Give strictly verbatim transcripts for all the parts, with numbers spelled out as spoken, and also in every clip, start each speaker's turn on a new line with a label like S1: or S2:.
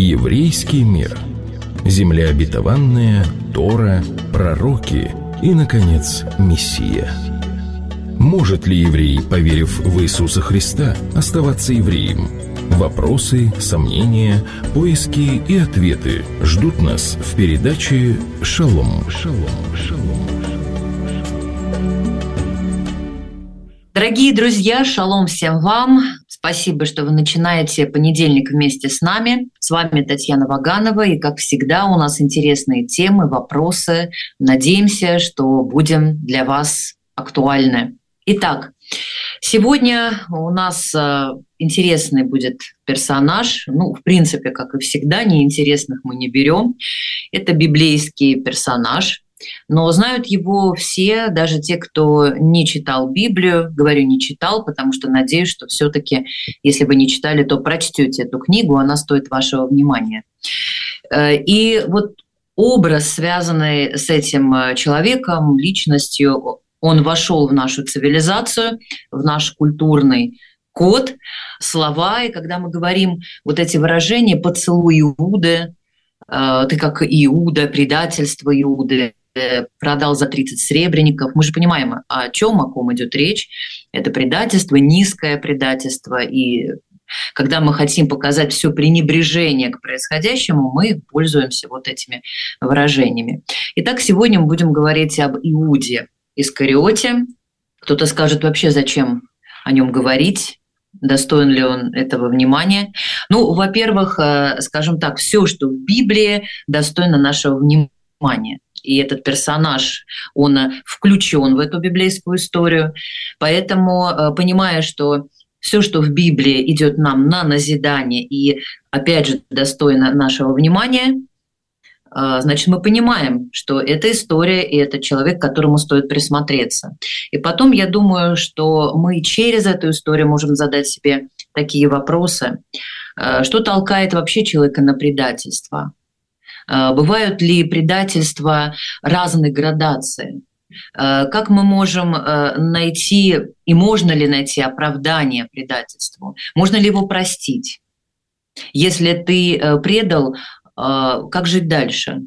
S1: Еврейский мир. Земля обетованная, Тора, пророки и, наконец, Мессия. Может ли еврей, поверив в Иисуса Христа, оставаться евреем? Вопросы, сомнения, поиски и ответы ждут нас в передаче «Шалом». Шалом, шалом.
S2: Дорогие друзья, шалом всем вам. Спасибо, что вы начинаете понедельник вместе с нами. С вами Татьяна Ваганова, и, как всегда, у нас интересные темы, вопросы. Надеемся, что будем для вас актуальны. Итак, сегодня у нас интересный будет персонаж. Ну, в принципе, как и всегда, неинтересных мы не берем. Это библейский персонаж. Но знают его все, даже те, кто не читал Библию. Говорю, не читал, потому что надеюсь, что все-таки, если вы не читали, то прочтете эту книгу, она стоит вашего внимания. И вот образ, связанный с этим человеком, личностью, он вошел в нашу цивилизацию, в наш культурный код, слова. И когда мы говорим вот эти выражения «поцелуй Иуды», «ты как Иуда», «предательство Иуды», продал за тридцать сребреников. Мы же понимаем, о чем, о ком идет речь. Это предательство, низкое предательство. И когда мы хотим показать все пренебрежение к происходящему, мы пользуемся вот этими выражениями. Итак, сегодня мы будем говорить об Иуде Искариоте. Кто-то скажет, вообще зачем о нем говорить? Достоин ли он этого внимания? Ну, во-первых, скажем так, все, что в Библии, достойно нашего внимания. И этот персонаж, он включен в эту библейскую историю. Поэтому, понимая, что все, что в Библии идет нам на назидание и, опять же, достойно нашего внимания, значит, мы понимаем, что это история, и это человек, к которому стоит присмотреться. И потом, я думаю, что мы через эту историю можем задать себе такие вопросы. Что толкает вообще человека на предательство? Бывают ли предательства разной градации? Как мы можем найти, и можно ли найти оправдание предательству? Можно ли его простить? Если ты предал, как жить дальше?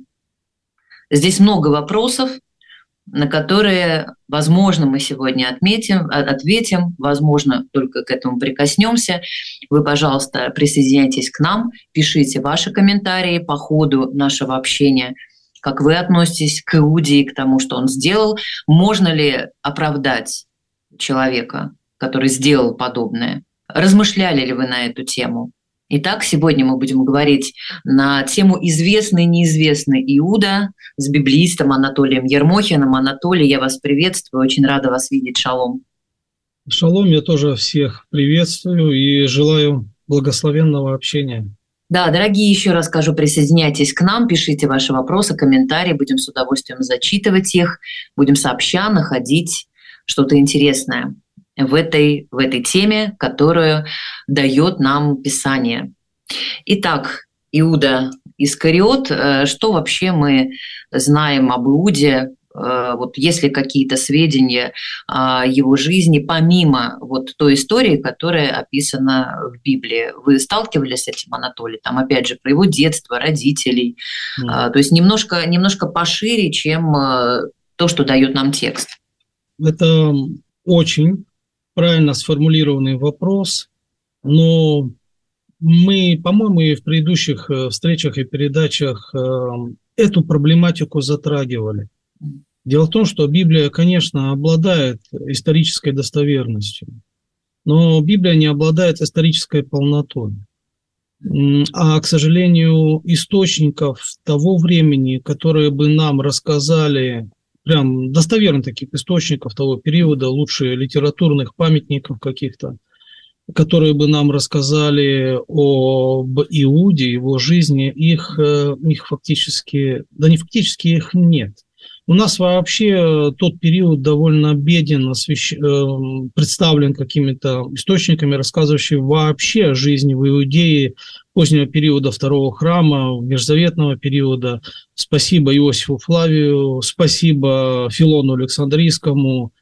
S2: Здесь много вопросов, на которые, возможно, мы сегодня отметим, ответим, возможно, только к этому прикоснемся. Вы, пожалуйста, присоединяйтесь к нам, пишите ваши комментарии по ходу нашего общения, как вы относитесь к Иуде и к тому, что он сделал. Можно ли оправдать человека, который сделал подобное? Размышляли ли вы на эту тему? Итак, сегодня мы будем говорить на тему «Известный и неизвестный Иуда» с библеистом Анатолием Ермохиным. Анатолий, я вас приветствую, очень рада вас видеть. Шалом.
S3: Шалом, я тоже всех приветствую и желаю благословенного общения.
S2: Да, дорогие, еще раз скажу, присоединяйтесь к нам, пишите ваши вопросы, комментарии, будем с удовольствием зачитывать их, будем сообща находить что-то интересное в этой, в этой теме, которую дает нам Писание. Итак, Иуда Искариот, что вообще мы знаем об Иуде? Вот есть ли какие-то сведения о его жизни, помимо вот той истории, которая описана в Библии? Вы сталкивались с этим, Анатолий? Там, опять же, про его детство, родителей. Mm. То есть немножко, немножко пошире, чем то, что дает нам текст.
S3: Это очень правильно сформулированный вопрос, но мы, по-моему, и в предыдущих встречах и передачах эту проблематику затрагивали. Дело в том, что Библия, конечно, обладает исторической достоверностью, но Библия не обладает исторической полнотой. А, к сожалению, источников того времени, которые бы нам рассказали, прям достоверных таких источников того периода, лучше литературных памятников каких-то, которые бы нам рассказали об Иуде, его жизни, их, их фактически, да не фактически, их нет. У нас вообще тот период довольно беден, освещ... представлен какими-то источниками, рассказывающими вообще о жизни в Иудее позднего периода Второго храма, межзаветного периода. Спасибо Иосифу Флавию, спасибо Филону Александрийскому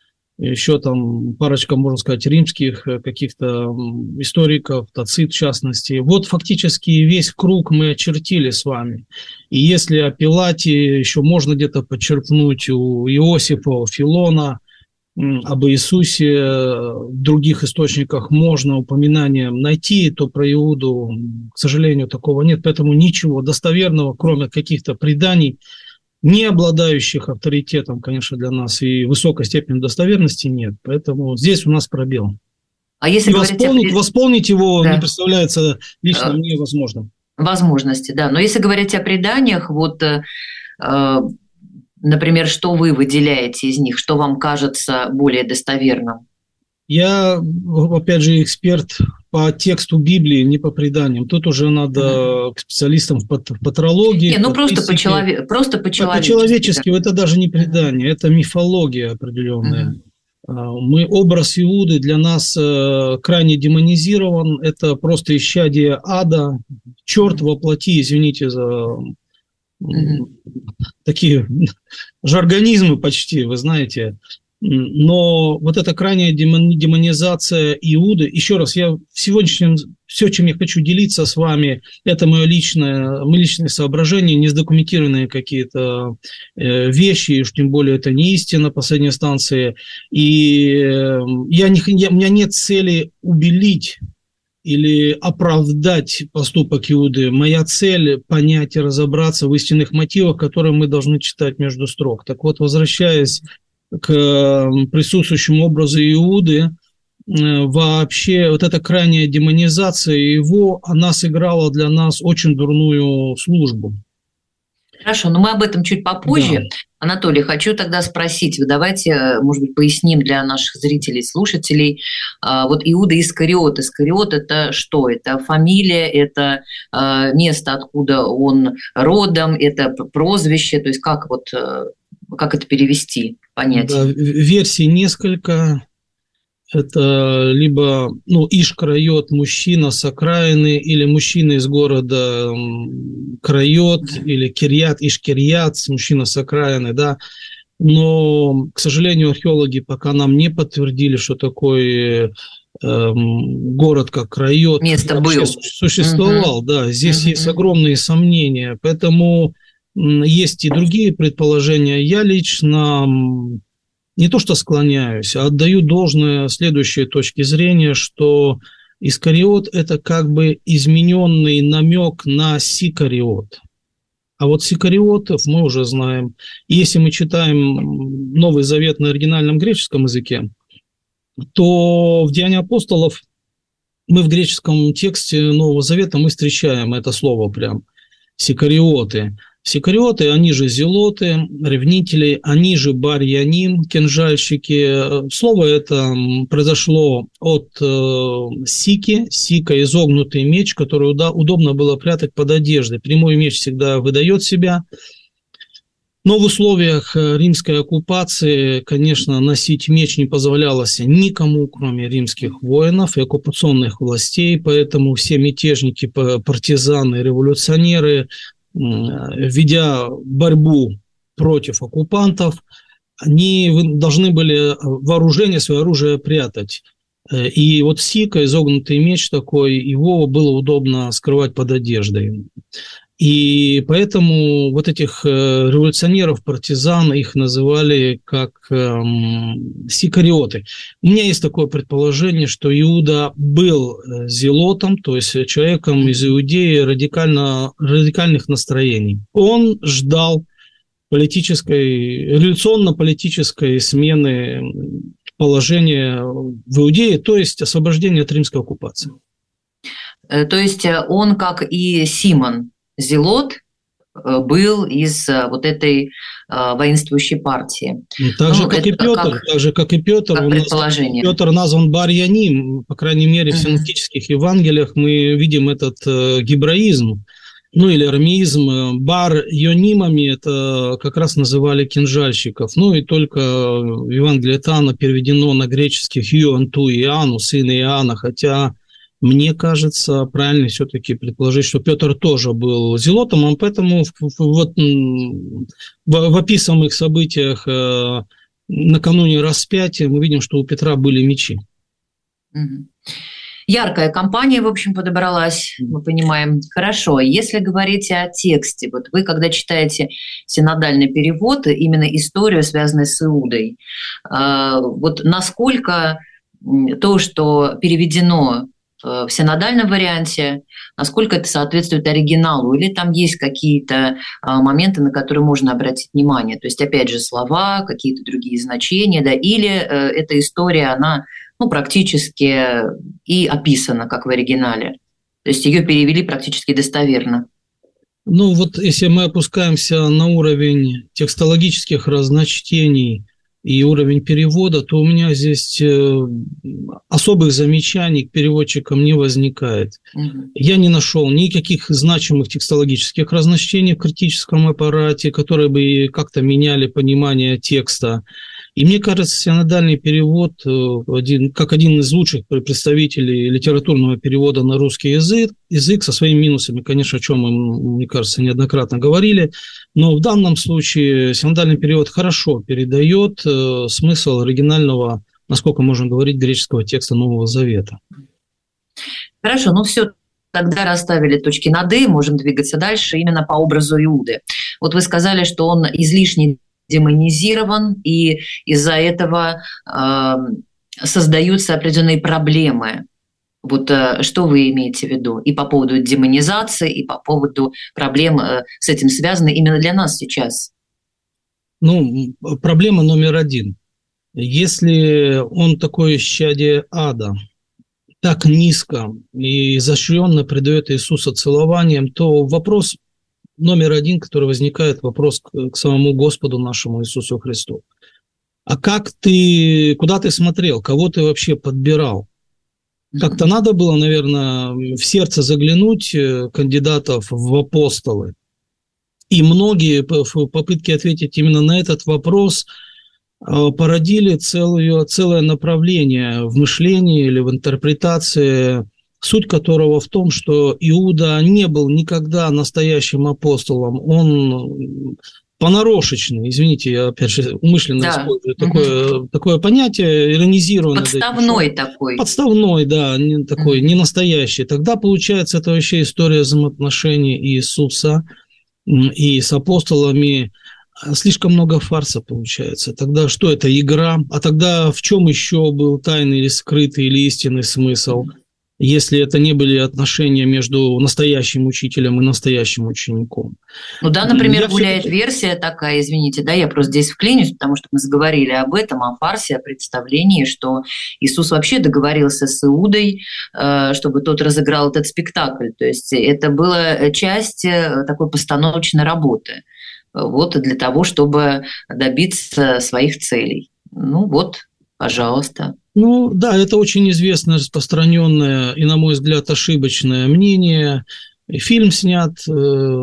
S3: еще там парочка, можно сказать, римских каких-то историков, Тацит в частности. Вот фактически весь круг мы очертили с вами. И если о Пилате еще можно где-то подчеркнуть у Иосифа, у Филона, об Иисусе в других источниках можно упоминание найти, то про Иуду, к сожалению, такого нет. Поэтому ничего достоверного, кроме каких-то преданий, не обладающих авторитетом, конечно, для нас и высокой степенью достоверности, нет. Поэтому здесь у нас пробел. А если восполнить, о... восполнить его да. не представляется лично а... мне возможным.
S2: Возможности, да. Но если говорить о преданиях, вот... Э... Например, что вы выделяете из них, что вам кажется более достоверным?
S3: Я, опять же, эксперт по тексту Библии, не по преданиям. Тут уже надо uh-huh. к специалистам в патрологии. Не,
S2: ну просто по-человечески. Просто по-человечески,
S3: по-человечески да. Это даже не предание, это мифология определенная. Uh-huh. Мы, образ Иуды для нас крайне демонизирован. Это просто исчадие ада. Черт воплоти, извините за... Mm-hmm. такие жаргонизмы почти, вы знаете. Но вот эта крайняя демонизация Иуды, еще раз, я в сегодняшнем, все, чем я хочу делиться с вами, это мое личное, мои личные соображения, не сдокументированные какие-то вещи, уж тем более это не истина последней инстанции. И я не, я, у меня нет цели убелить или оправдать поступок Иуды. Моя цель – понять и разобраться в истинных мотивах, которые мы должны читать между строк. Так вот, возвращаясь к присутствующему образу Иуды, вообще вот эта крайняя демонизация его, она сыграла для нас очень дурную службу.
S2: Хорошо, но мы об этом чуть попозже. Да. Анатолий, хочу тогда спросить, вы давайте, может быть, поясним для наших зрителей, слушателей. Вот Иуда Искариот. Искариот – это что? Это фамилия, это место, откуда он родом, это прозвище. То есть как, вот, как это перевести, понять?
S3: Да, версий несколько. Это либо ну, Иш-Крайот, мужчина с окраины, или мужчина из города Крайот, или Кирьят, Иш-Кирьят, мужчина с окраины, да. Но, к сожалению, археологи пока нам не подтвердили, что такой э, город, как Крайот,
S2: место
S3: вообще существовал. Угу. Да, здесь угу. есть огромные сомнения, поэтому есть и другие предположения. Я лично... не то что склоняюсь, а отдаю должное следующей точке зрения, что Искариот – это как бы измененный намек на Сикариот. А вот Сикариотов мы уже знаем. И если мы читаем Новый Завет на оригинальном греческом языке, то в Деянии апостолов мы в греческом тексте Нового Завета мы встречаем это слово прям – Сикариоты. Сикариоты, они же зелоты, ревнители, они же барьяним, кинжальщики. Слово это произошло от э, сики, сика – изогнутый меч, который уда- удобно было прятать под одеждой. Прямой меч всегда выдает себя. Но в условиях римской оккупации, конечно, носить меч не позволялось никому, кроме римских воинов и оккупационных властей, поэтому все мятежники, партизаны, революционеры, ведя борьбу против оккупантов, они должны были вооружение, свое оружие прятать. И вот сика, изогнутый меч такой, его было удобно скрывать под одеждой. И поэтому вот этих революционеров, партизан, их называли как эм, сикариоты. У меня есть такое предположение, что Иуда был зелотом, то есть человеком из Иудеи радикально, радикальных настроений. Он ждал политической, революционно-политической смены положения в Иудее, то есть освобождения от римской оккупации.
S2: То есть он, как и Симон, Зелот, был из вот этой воинствующей партии.
S3: Так же, ну, как, и Петр, как, так же, как и Петр.
S2: Как предположение.
S3: Петр назван Бар-Яним. По крайней мере, в синоптических uh-huh. Евангелиях мы видим этот э, гебраизм, ну или арамеизм. Бар-Йонимами это как раз называли кинжальщиков. Ну и только в Евангелии от Иоанна переведено на греческих Иоанту Иоанну, сын Иоанна, хотя... Мне кажется, правильно все-таки предположить, что Петр тоже был зелотом, а поэтому вот в, в описанных событиях накануне распятия мы видим, что у Петра были мечи.
S2: Угу. Яркая компания, в общем, подобралась, мы понимаем. Хорошо, если говорить о тексте, вот вы, когда читаете синодальный перевод, именно историю, связанную с Иудой, вот насколько то, что переведено в синодальном варианте, насколько это соответствует оригиналу, или там есть какие-то моменты, на которые можно обратить внимание, то есть, опять же, слова, какие-то другие значения, да, или эта история, она ну, практически и описана, как в оригинале, то есть ее перевели практически достоверно.
S3: Ну вот если мы опускаемся на уровень текстологических разночтений и уровень перевода, то у меня здесь особых замечаний к переводчикам не возникает. Угу. Я не нашел никаких значимых текстологических разночтений в критическом аппарате, которые бы как-то меняли понимание текста. И мне кажется, синодальный перевод, один, как один из лучших представителей литературного перевода на русский язык, язык со своими минусами, конечно, о чем мы, мне кажется, неоднократно говорили, но в данном случае синодальный перевод хорошо передает э, смысл оригинального, насколько можно говорить, греческого текста Нового Завета.
S2: Хорошо, ну все, тогда расставили точки над «и», можем двигаться дальше именно по образу Иуды. Вот вы сказали, что он излишне демонизирован, и из-за этого э, создаются определенные проблемы. Вот э, что вы имеете в виду? И по поводу демонизации, и по поводу проблем э, с этим связаны именно для нас сейчас.
S3: Ну, проблема номер один. Если он такое исчадие ада, так низко и изощренно предает Иисуса целованием, то вопрос номер один, который возникает, вопрос к, к самому Господу нашему Иисусу Христу. А как ты, куда ты смотрел, кого ты вообще подбирал? Как-то надо было, наверное, в сердце заглянуть кандидатов в апостолы. И многие в попытке ответить именно на этот вопрос породили целое, целое направление в мышлении или в интерпретации, суть которого в том, что Иуда не был никогда настоящим апостолом, он понарошечный, извините, я опять же умышленно да. использую угу. такое, такое понятие, иронизирую.
S2: Подставной такой.
S3: Подставной, да, не, такой, угу. не настоящий. Тогда, получается, это вообще история взаимоотношений Иисуса и с апостолами. Слишком много фарса получается. Тогда что это, игра? А тогда в чем еще был тайный или скрытый или истинный смысл? Если это не были отношения между настоящим учителем и настоящим учеником.
S2: Ну да, например, я гуляет все... версия такая, извините, да, я просто здесь вклинюсь, потому что мы заговорили об этом, о фарсе, о представлении, что Иисус вообще договорился с Иудой, чтобы тот разыграл этот спектакль. То есть это была часть такой постановочной работы, вот для того, чтобы добиться своих целей. Ну вот, пожалуйста.
S3: Ну да, это очень известное, распространенное и, на мой взгляд, ошибочное мнение. Фильм снят, э,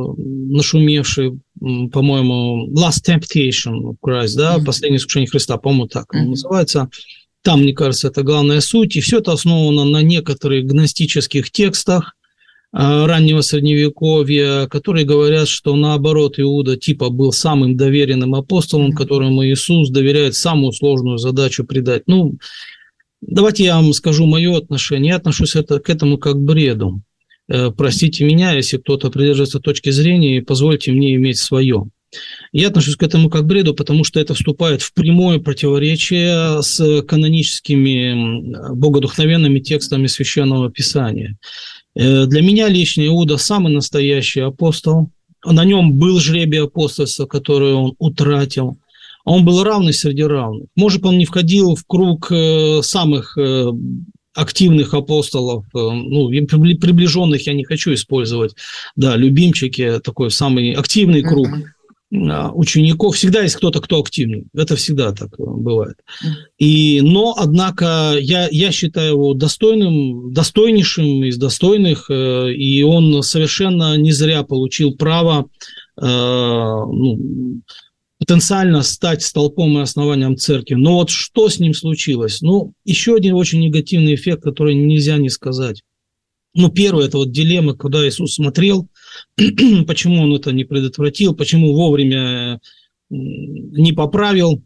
S3: нашумевший, по-моему, Last Temptation of Christ, да, mm-hmm. «Последнее искушение Христа», по-моему, так mm-hmm. называется. Там, мне кажется, это главная суть. И все это основано на некоторых гностических текстах э, раннего Средневековья, которые говорят, что наоборот Иуда типа был самым доверенным апостолом, mm-hmm. которому Иисус доверяет самую сложную задачу предать. Ну, давайте я вам скажу мое отношение. Я отношусь это, к этому как к бреду. Э, простите меня, если кто-то придерживается точки зрения, и позвольте мне иметь свое. Я отношусь к этому как к бреду, потому что это вступает в прямое противоречие с каноническими богодухновенными текстами Священного Писания. Э, для меня лично Иуда самый настоящий апостол. На нем был жребий апостольства, который он утратил. Он был равный среди равных. Может, он не входил в круг э, самых э, активных апостолов, э, ну, приближенных я не хочу использовать, да, любимчики, такой самый активный круг э, учеников. Всегда есть кто-то, кто активный. Это всегда так бывает. И, но, однако, я, я считаю его достойным, достойнейшим из достойных, э, и он совершенно не зря получил право э, ну, потенциально стать столпом и основанием церкви. Но вот что с ним случилось? Ну, еще один очень негативный эффект, который нельзя не сказать. Ну, первое, это вот дилемма, когда Иисус смотрел, почему он это не предотвратил, почему вовремя не поправил.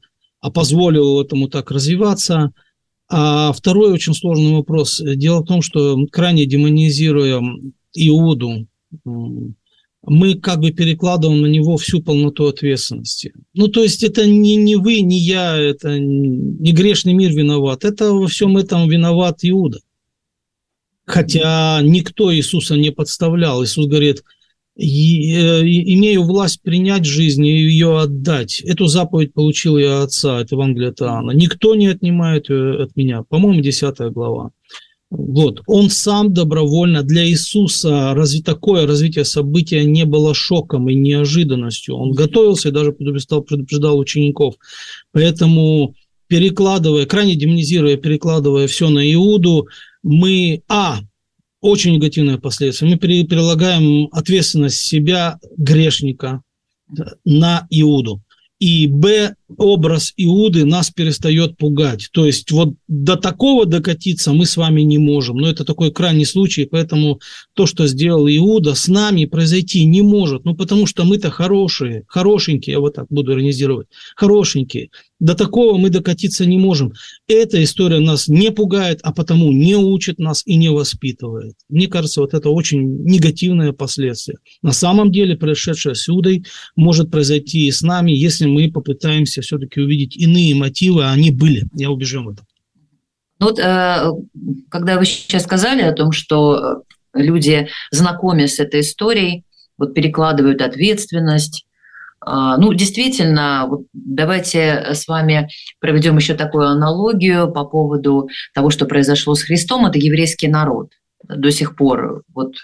S3: а позволил этому так развиваться. А второй очень сложный вопрос. Дело в том, что крайне демонизируя Иуду, мы как бы перекладываем на него всю полноту ответственности. Ну, то есть это не, не вы, не я, это не грешный мир виноват. Это во всем этом виноват Иуда. Хотя никто Иисуса не подставлял. Иисус говорит, имею власть принять жизнь и ее отдать. Эту заповедь получил я от Отца, это Евангелие от Иоанна. Никто не отнимает ее от меня. По-моему, десятая глава. Вот. Он сам добровольно, для Иисуса разви, такое развитие события не было шоком и неожиданностью. Он готовился и даже предупреждал, предупреждал учеников. Поэтому, перекладывая, крайне демонизируя, перекладывая все на Иуду, мы, а, очень негативные последствия, мы перелагаем ответственность себя, грешника, на Иуду. И, б, образ Иуды нас перестает пугать. То есть вот до такого докатиться мы с вами не можем. Но это такой крайний случай, поэтому то, что сделал Иуда, с нами произойти не может. Ну, потому что мы-то хорошие, хорошенькие, я вот так буду иронизировать, хорошенькие. До такого мы докатиться не можем. Эта история нас не пугает, а потому не учит нас и не воспитывает. Мне кажется, вот это очень негативное последствие. На самом деле, происшедшее с Иудой может произойти и с нами, если мы попытаемся все-таки увидеть иные мотивы, а они были. Я убежден в этом.
S2: Вот, когда вы сейчас сказали о том, что люди, знакомясь с этой историей, вот перекладывают ответственность, ну, действительно, вот давайте с вами проведем еще такую аналогию по поводу того, что произошло с Христом. Это еврейский народ. До сих пор вот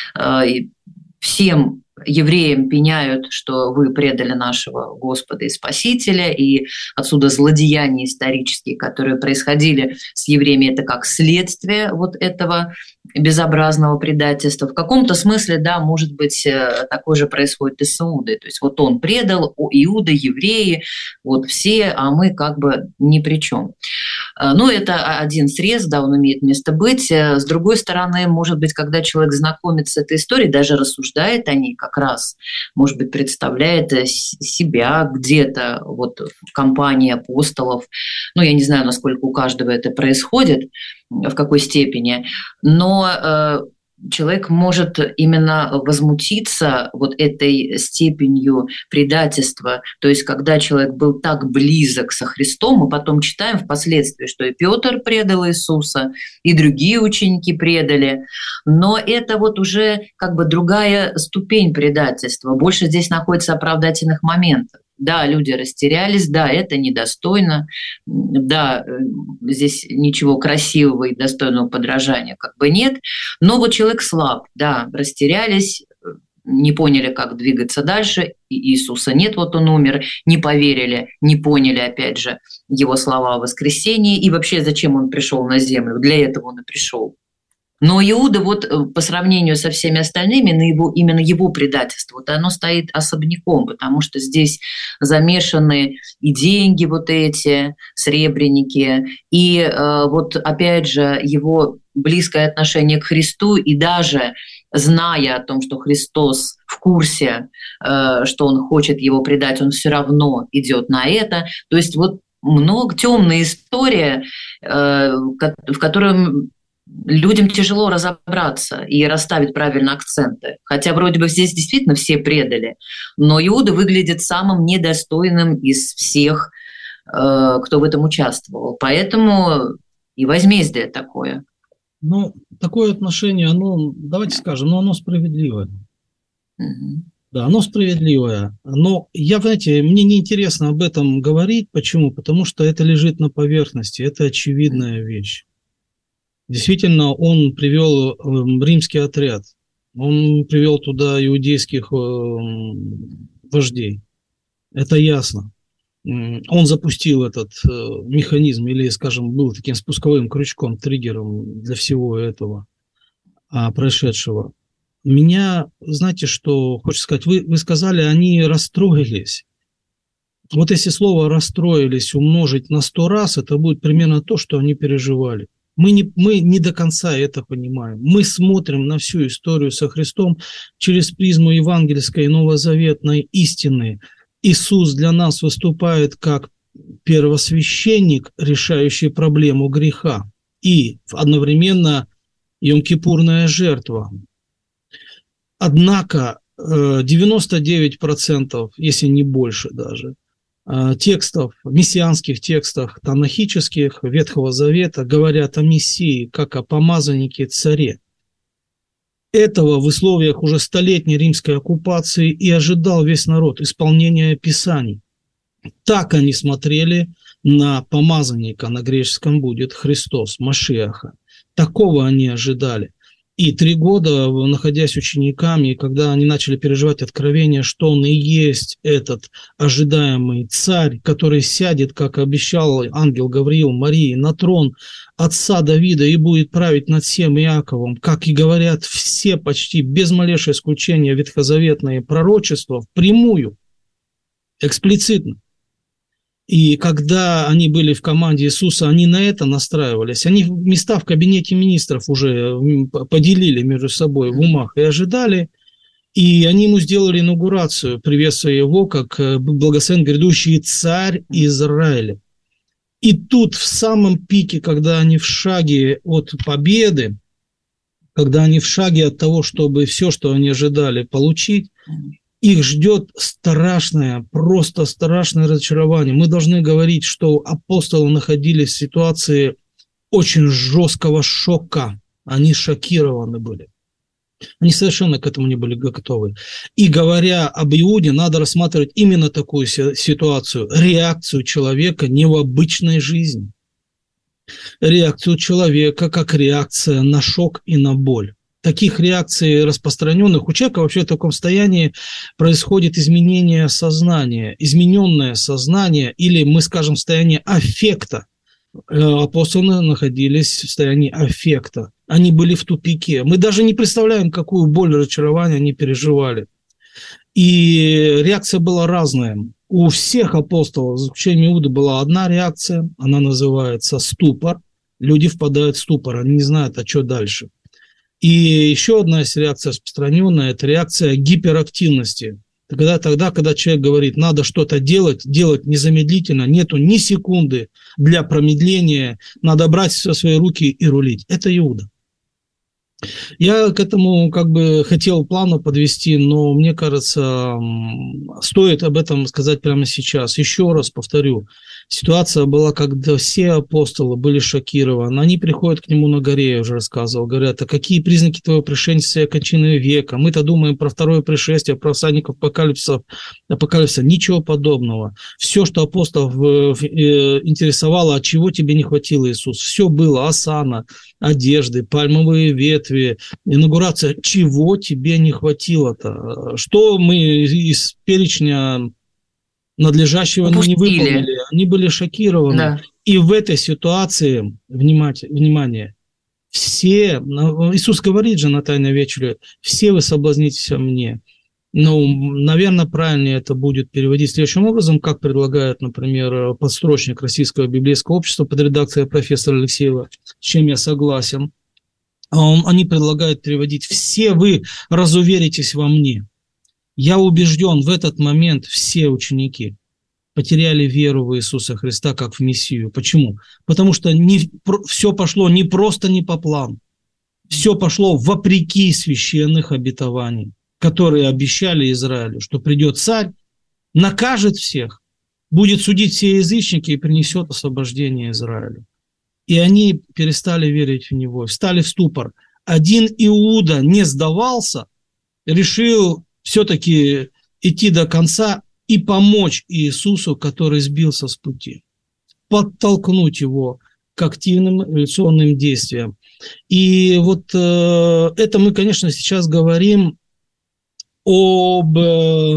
S2: всем евреям пеняют, что вы предали нашего Господа и Спасителя, и отсюда злодеяния исторические, которые происходили с евреями, это как следствие вот этого безобразного предательства. В каком-то смысле, да, может быть, такое же происходит и с Иудой. То есть вот он предал, Иуда, евреи, вот все, а мы как бы ни при чем. Ну, это один срез, да, он имеет место быть. С другой стороны, может быть, когда человек знакомится с этой историей, даже рассуждает о ней как раз, может быть, представляет себя где-то вот в компании апостолов. Ну, я не знаю, насколько у каждого это происходит, в какой степени, но э, человек может именно возмутиться вот этой степенью предательства. То есть, когда человек был так близок со Христом, мы потом читаем впоследствии, что и Петр предал Иисуса, и другие ученики предали. Но это вот уже как бы другая ступень предательства. Больше здесь находится оправдательных моментов. Да, люди растерялись, да, это недостойно, да, здесь ничего красивого и достойного подражания как бы нет, но вот человек слаб, да, растерялись, не поняли, как двигаться дальше, и Иисуса нет, вот он умер, не поверили, не поняли, опять же, его слова о воскресении, и вообще зачем он пришел на землю, для этого он и пришел. Но Иуда вот по сравнению со всеми остальными, на его, именно его предательство, вот оно стоит особняком, потому что здесь замешаны и деньги вот эти, сребреники, и э, вот опять же его близкое отношение к Христу, и даже зная о том, что Христос в курсе, э, что он хочет его предать, он все равно идет на это. То есть вот много темная история, э, в которой людям тяжело разобраться и расставить правильно акценты. Хотя вроде бы здесь действительно все предали, но Иуда выглядит самым недостойным из всех, кто в этом участвовал. Поэтому и возмездие такое.
S3: Ну, такое отношение, оно, давайте скажем, но оно справедливое. Угу. Да, оно справедливое. Но я, знаете, мне неинтересно об этом говорить. Почему? Потому что это лежит на поверхности, это очевидная вещь. Действительно, он привел римский отряд, он привел туда иудейских вождей. Это ясно. Он запустил этот механизм или, скажем, был таким спусковым крючком, триггером для всего этого происшедшего. Меня, знаете, что хочется сказать, вы, вы сказали, они расстроились. Вот если слово «расстроились» умножить на сто раз, это будет примерно то, что они переживали. Мы не, мы не до конца это понимаем. Мы смотрим на всю историю со Христом через призму евангельской новозаветной истины. Иисус для нас выступает как первосвященник, решающий проблему греха, и одновременно йом-кипурная жертва. Однако девяносто девять процентов, если не больше даже, текстов, мессианских текстов, танахических, Ветхого Завета говорят о Мессии, как о помазаннике царе. Этого в условиях уже столетней римской оккупации и ожидал весь народ, исполнения Писаний. Так они смотрели на помазанника, на греческом будет Христос, Машиаха. Такого они ожидали. И три года, находясь учениками, когда они начали переживать откровение, что он и есть этот ожидаемый царь, который сядет, как обещал ангел Гавриил Марии, на трон отца Давида и будет править над всем Иаковом, как и говорят все почти без малейшего исключения ветхозаветные пророчества, впрямую, эксплицитно. И когда они были в команде Иисуса, они на это настраивались. Они места в кабинете министров уже поделили между собой в умах и ожидали. И они ему сделали инаугурацию, приветствуя его как благословен грядущий царь Израиля. И тут в самом пике, когда они в шаге от победы, когда они в шаге от того, чтобы все, что они ожидали, получить, их ждет страшное, просто страшное разочарование. Мы должны говорить, что апостолы находились в ситуации очень жесткого шока. Они шокированы были. Они совершенно к этому не были готовы. И говоря об Иуде, надо рассматривать именно такую ситуацию. Реакцию человека не в обычной жизни. Реакцию человека как реакция на шок и на боль. Таких реакций распространенных у человека вообще в таком состоянии происходит изменение сознания, измененное сознание, или мы скажем состояние аффекта. Апостолы находились в состоянии аффекта. Они были в тупике. Мы даже не представляем, какую боль и разочарование они переживали. И реакция была разная. У всех апостолов, за исключением Иуды, была одна реакция. Она называется ступор. Люди впадают в ступор, они не знают, а что дальше. И еще одна реакция распространенная – это реакция гиперактивности. Тогда, тогда, когда человек говорит, надо что-то делать, делать незамедлительно, нету ни секунды для промедления, надо брать все в свои руки и рулить. Это Иуда. Я к этому как бы хотел плавно подвести, но мне кажется, стоит об этом сказать прямо сейчас. Еще раз повторю, ситуация была, когда все апостолы были шокированы. Они приходят к нему на горе, я уже рассказывал, говорят, а какие признаки твоего пришествия, кончины века? Мы-то думаем про второе пришествие, про всадников апокалипсиса, апокалипсиса. Ничего подобного. Все, что апостолов интересовало, от чего тебе не хватило, Иисус, все было: осанна, одежды, пальмовые ветви, инаугурация. Чего тебе не хватило-то? Что мы из перечня надлежащего не выполнили? Они были шокированы. Да. И в этой ситуации, внимание, все, Иисус говорит же на Тайной вечере, все вы соблазнитесь во мне. Ну, наверное, правильнее это будет переводить следующим образом, как предлагает, например, подстрочник Российского библейского общества под редакцией профессора Алексеева, с чем я согласен. Они предлагают переводить: «Все вы разуверитесь во мне». Я убежден, в этот момент все ученики потеряли веру в Иисуса Христа как в Мессию. Почему? Потому что не, все пошло не просто не по плану, все пошло вопреки священных обетований, которые обещали Израилю, что придет царь, накажет всех, будет судить все язычники и принесет освобождение Израилю. И они перестали верить в него, встали в ступор. Один Иуда не сдавался, решил все-таки идти до конца и помочь Иисусу, который сбился с пути, подтолкнуть его к активным эволюционным действиям. И вот э, это мы, конечно, сейчас говорим об, э,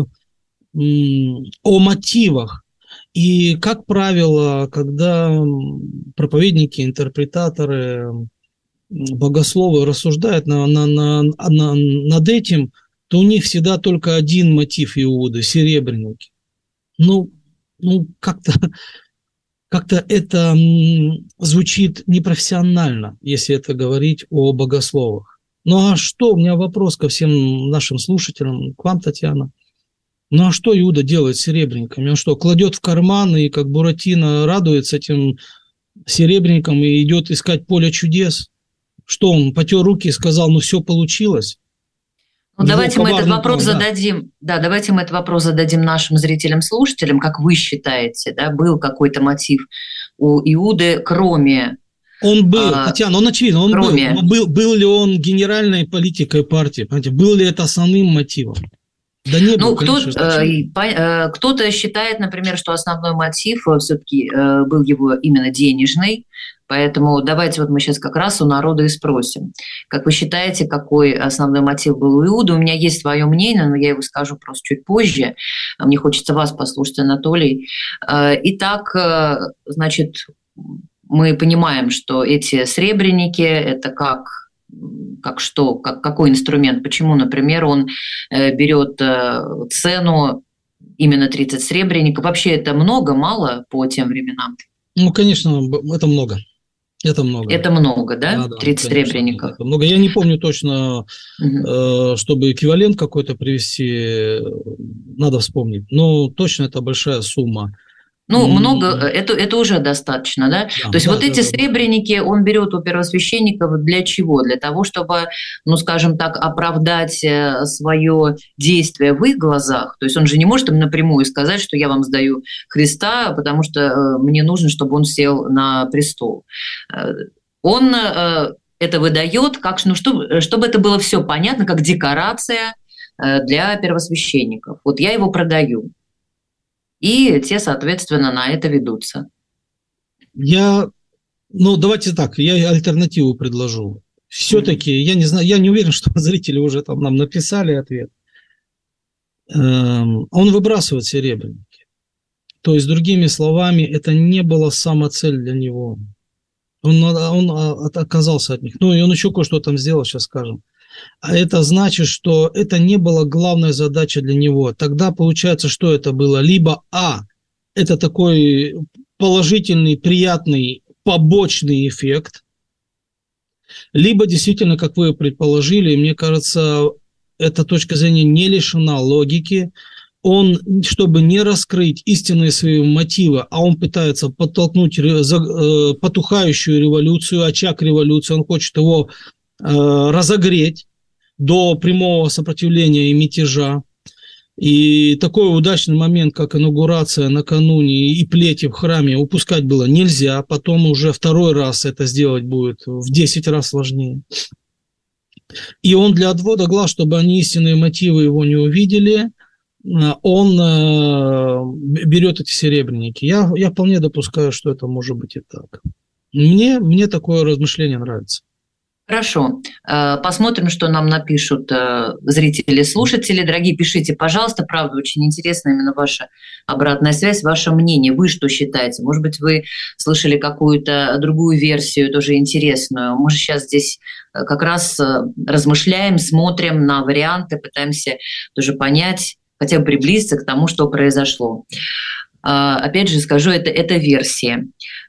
S3: о мотивах. И, как правило, когда проповедники, интерпретаторы, богословы рассуждают на, на, на, на, над этим, то у них всегда только один мотив Иуды – серебряники. Ну, ну как-то, как-то это звучит непрофессионально, если это говорить о богословах. Ну а что? У меня вопрос ко всем нашим слушателям, к вам, Татьяна. Ну а что Иуда делает с серебряниками? Он что, кладет в карман и как Буратино радуется этим серебряникам и идет искать поле чудес? Что он потер руки и сказал, ну все получилось?
S2: Ну, давайте мы этот вопрос план, зададим. Да. да, давайте мы этот вопрос зададим нашим зрителям-слушателям. Как вы считаете, да, был какой-то мотив у Иуды, кроме...
S3: Он был, а, Татьяна, он очевидно, он кроме... был. Но был. Был ли он генеральной политикой партии? Понимаете, был ли это основным мотивом? Да не
S2: ну,
S3: был,
S2: кто, э, кто-то считает, например, что основной мотив все-таки э, был его именно денежный, поэтому давайте вот мы сейчас как раз у народа и спросим. Как вы считаете, какой основной мотив был у Иуды? У меня есть свое мнение, но я его скажу просто чуть позже. Мне хочется вас послушать, Анатолий. Э, итак, э, значит, мы понимаем, что эти сребреники – это как… Как что, как, какой инструмент, почему, например, он э, берет э, цену именно тридцать сребреников. Вообще это много, мало по тем временам?
S3: Ну, конечно, это много. Это много.
S2: Это много, да?
S3: да
S2: тридцать
S3: конечно,
S2: сребреников.
S3: Это много. Я не помню точно, угу. э, чтобы эквивалент какой-то привести, надо вспомнить. Но точно это большая сумма.
S2: Ну, много, это, это уже достаточно, да? да То есть да, вот да, эти да, сребреники он берет у первосвященников для чего? Для того, чтобы, ну, скажем так, оправдать свое действие в их глазах. То есть он же не может им напрямую сказать, что я вам сдаю Христа, потому что мне нужно, чтобы он сел на престол. Он это выдает, как, ну, чтобы, чтобы это было все понятно, как декорация для первосвященников. Вот я его продаю. И те, соответственно, на это ведутся.
S3: Я, ну, давайте так, я альтернативу предложу. Все-таки, mm-hmm. я не знаю, я не уверен, что зрители уже там нам написали ответ. Эм, он выбрасывает серебряники. То есть, другими словами, это не была самоцель для него. Он, он отказался от них. Ну, и он еще кое-что там сделал, сейчас скажем. А это значит, что это не была главная задача для него. Тогда получается, что это было? Либо А, это такой положительный, приятный, побочный эффект, либо действительно, как вы предположили, мне кажется, эта точка зрения не лишена логики. Он, чтобы не раскрыть истинные свои мотивы, а он пытается подтолкнуть потухающую революцию, очаг революции, он хочет его разогреть до прямого сопротивления и мятежа. И такой удачный момент, как инаугурация накануне и плети в храме, упускать было нельзя. Потом уже второй раз это сделать будет в десять раз сложнее. И он для отвода глаз, чтобы они истинные мотивы его не увидели, он берет эти серебряники. Я, я вполне допускаю, что это может быть и так. Мне, мне такое размышление нравится.
S2: Хорошо. Посмотрим, что нам напишут зрители, слушатели. Дорогие, пишите, пожалуйста. Правда, очень интересна именно ваша обратная связь, ваше мнение. Вы что считаете? Может быть, вы слышали какую-то другую версию, тоже интересную. Мы же сейчас здесь как раз размышляем, смотрим на варианты, пытаемся тоже понять, хотя бы приблизиться к тому, что произошло. Опять же скажу, это, это версия.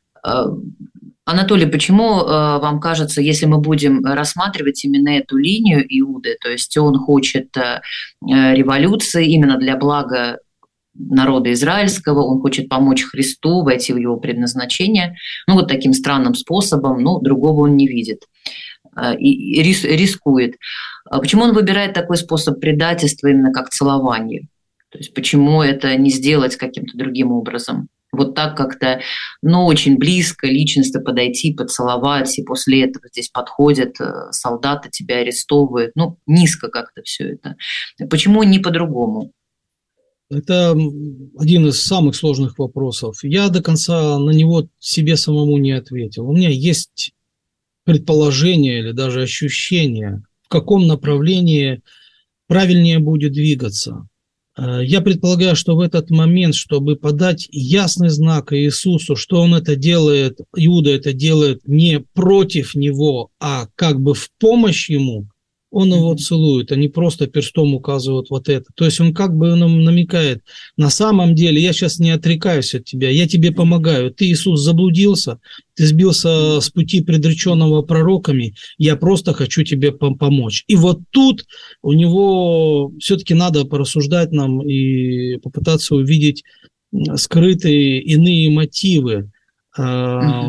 S2: Анатолий, почему э, вам кажется, если мы будем рассматривать именно эту линию Иуды, то есть он хочет э, революции именно для блага народа израильского, он хочет помочь Христу войти в его предназначение, ну вот таким странным способом, ну другого он не видит э, и, и рис, рискует. А почему он выбирает такой способ предательства именно как целование? То есть почему это не сделать каким-то другим образом? Вот так как-то, ну, очень близко личности подойти, поцеловать, и после этого здесь подходят солдаты, тебя арестовывают. Ну, низко как-то все это. Почему не по-другому?
S3: Это один из самых сложных вопросов. Я до конца на него себе самому не ответил. У меня есть предположение или даже ощущение, в каком направлении правильнее будет двигаться. Я предполагаю, что в этот момент, чтобы подать ясный знак Иисусу, что он это делает, Иуда это делает не против него, а как бы в помощь ему, он его целует, а не просто перстом указывает вот это. То есть он как бы нам намекает, на самом деле я сейчас не отрекаюсь от тебя, я тебе помогаю. Ты, Иисус, заблудился, ты сбился с пути, предреченного пророками, я просто хочу тебе помочь. И вот тут у него все-таки надо порассуждать нам и попытаться увидеть скрытые иные мотивы. Uh-huh.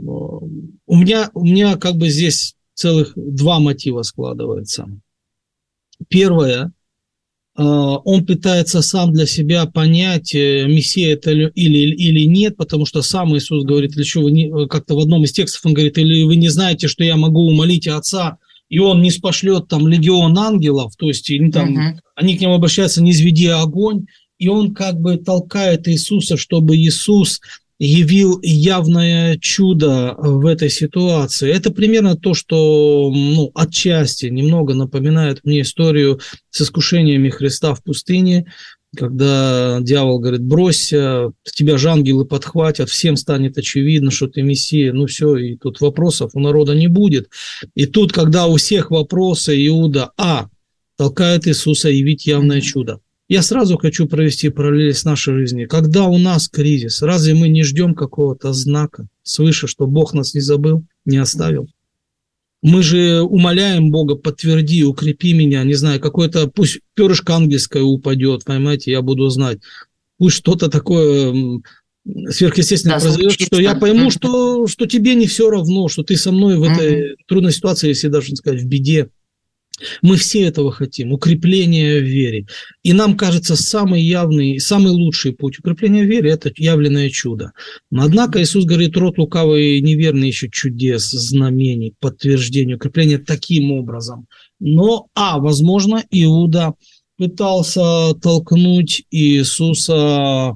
S3: У меня, у меня как бы здесь целых два мотива складывается. Первое, он пытается сам для себя понять, Мессия это или, или нет, потому что сам Иисус говорит, или что вы не, как-то в одном из текстов он говорит, или вы не знаете, что я могу умолить Отца, и он не спошлет там легион ангелов, то есть или, там, uh-huh. они к нему обращаются, не изведи огонь, и он как бы толкает Иисуса, чтобы Иисус явил явное чудо в этой ситуации. Это примерно то, что ну, отчасти немного напоминает мне историю с искушениями Христа в пустыне, когда дьявол говорит, бросься, тебя же ангелы подхватят, всем станет очевидно, что ты Мессия, ну все, и тут вопросов у народа не будет. И тут, когда у всех вопросы, Иуда, а, толкает Иисуса явить явное чудо. Я сразу хочу провести параллель с нашей жизнью. Когда у нас кризис, разве мы не ждем какого-то знака свыше, что Бог нас не забыл, не оставил? Мы же умоляем Бога, подтверди, укрепи меня, не знаю, какое-то, пусть перышко ангельское упадет, понимаете, я буду знать. Пусть что-то такое сверхъестественное да, произойдет, что я пойму, что, что тебе не все равно, что ты со мной в этой mm-hmm. трудной ситуации, если даже не сказать, в беде. Мы все этого хотим, укрепление в вере. И нам кажется, самый явный, самый лучший путь укрепления в вере – это явленное чудо. Но, однако Иисус говорит, род лукавый и неверный ищет чудес, знамений, подтверждений, укрепления таким образом. Но, а, возможно, Иуда пытался толкнуть Иисуса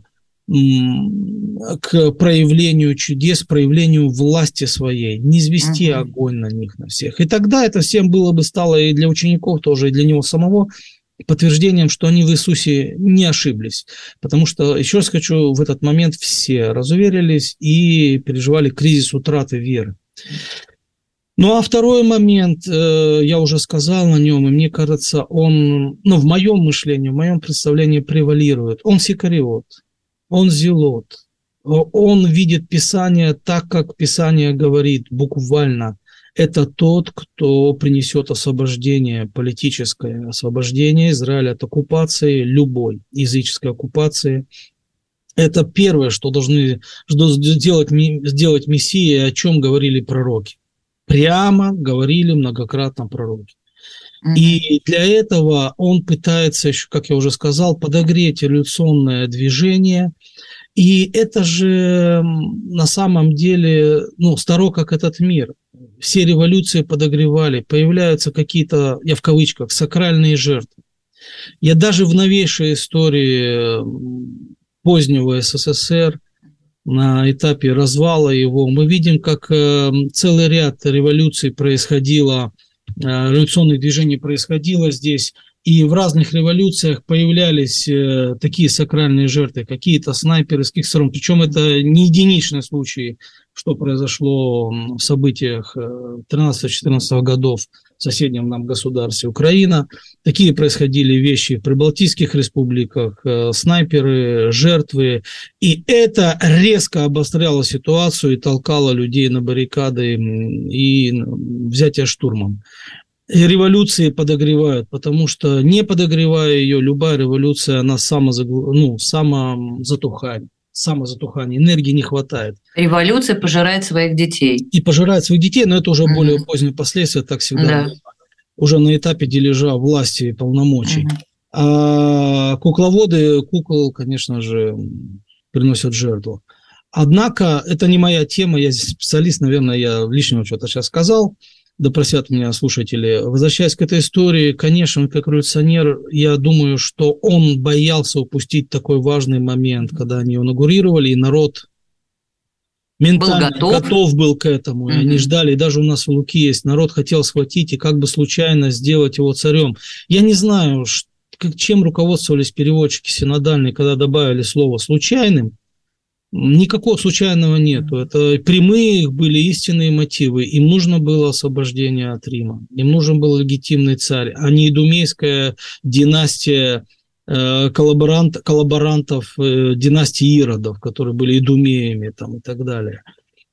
S3: к проявлению чудес, проявлению власти своей, не звести uh-huh. огонь на них, на всех. И тогда это всем было бы стало и для учеников тоже, и для него самого подтверждением, что они в Иисусе не ошиблись. Потому что, еще раз хочу, в этот момент все разуверились и переживали кризис утраты веры. Ну, а второй момент, э, я уже сказал о нем, и мне кажется, он, ну, в моем мышлении, в моем представлении превалирует. Он сикариот. Он зелот, он видит Писание так, как Писание говорит, буквально. Это тот, кто принесет освобождение, политическое освобождение Израиля от оккупации, любой языческой оккупации. Это первое, что должны сделать, сделать Мессия, о чем говорили пророки. Прямо говорили многократно пророки. И для этого он пытается, еще, как я уже сказал, подогреть революционное движение. И это же на самом деле, ну, старо как этот мир. Все революции подогревали, появляются какие-то, я в кавычках, сакральные жертвы. Я даже в новейшей истории позднего СССР, на этапе развала его, мы видим, как целый ряд революций происходило, революционных движений происходило здесь, и в разных революциях появлялись э, такие сакральные жертвы, какие-то снайперы с каких сторон, причем это не единичные случаи, что произошло в событиях тринадцатого-четырнадцатого годов в соседнем нам государстве Украина. Такие происходили вещи в прибалтийских республиках, э, снайперы, жертвы, и это резко обостряло ситуацию и толкало людей на баррикады и взятие штурмом. Революции подогревают, потому что не подогревая ее, любая революция, она самозагл... ну, самозатухает, самозатухание, энергии не хватает.
S2: Революция пожирает своих детей.
S3: И пожирает своих детей, но это уже mm-hmm. более поздние последствия, так всегда, да. уже на этапе дележа власти и полномочий. Mm-hmm. А кукловоды, кукол, конечно же, приносят жертву. Однако, это не моя тема, я здесь специалист, наверное, я лишнего что-то сейчас сказал. Да просят меня слушатели. Возвращаясь к этой истории, конечно, как революционер, я думаю, что он боялся упустить такой важный момент, когда они инаугурировали, и народ ментально был готов. готов был к этому, и mm-hmm. они ждали. И даже у нас в Луки есть, народ хотел схватить и как бы случайно сделать его царем. Я не знаю, чем руководствовались переводчики синодальные, когда добавили слово «случайным». Никакого случайного нету. Это прямые их были истинные мотивы. Им нужно было освобождение от Рима. Им нужен был легитимный царь, а не идумейская династия э, коллаборант, коллаборантов э, династии Иродов, которые были идумеями там, и так далее.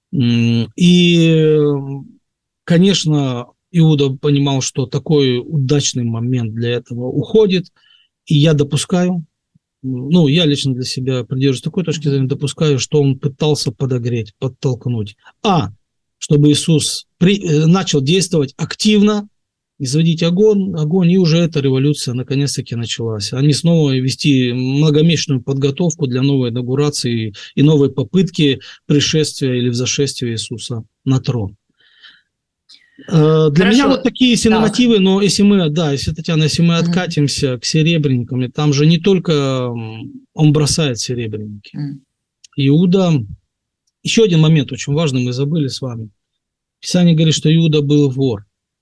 S3: И, конечно, Иуда понимал, что такой удачный момент для этого уходит. И я допускаю, ну, я лично для себя придерживаюсь такой точки зрения, допускаю, что он пытался подогреть, подтолкнуть. А, чтобы Иисус при, начал действовать активно, изводить огонь, огонь, и уже эта революция наконец-таки началась. Они снова вести многомесячную подготовку для новой инаугурации и новой попытки пришествия или взошествия Иисуса на трон. Для Хорошо. Меня вот такие синемативы, да. Но если мы, да, если, Татьяна, если мы откатимся mm. к серебряникам, там же не только он бросает серебряники. Mm. Иуда, еще один момент очень важный, мы забыли с вами. Писание говорит, что Иуда был вор.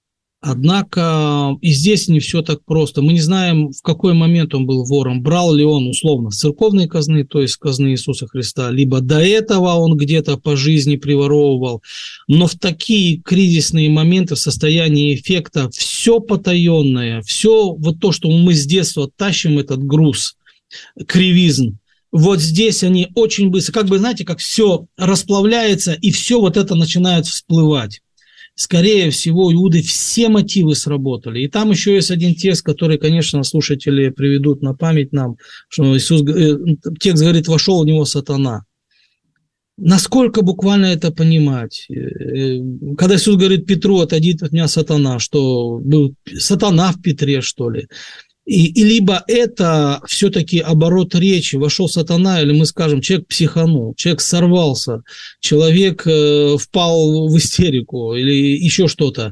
S3: Однако и здесь не все так просто. Мы не знаем, в какой момент он был вором. Брал ли он, условно, с церковной казны, то есть с казны Иисуса Христа, либо до этого он где-то по жизни приворовывал. Но в такие кризисные моменты, в состоянии эффекта, все потаенное, все вот то, что мы с детства тащим этот груз, кривизн, вот здесь они очень быстро, как бы, знаете, как все расплавляется, и все вот это начинает всплывать. Скорее всего, у Иуды все мотивы сработали. И там еще есть один текст, который, конечно, слушатели приведут на память нам, что Иисус, текст говорит, вошел в него сатана. Насколько буквально это понимать? Когда Иисус говорит Петру, отойди от меня, сатана, что был сатана в Петре, что ли? И, и либо это все-таки оборот речи, вошел сатана, или мы скажем, человек психанул, человек сорвался, человек э, впал в истерику, или еще что-то.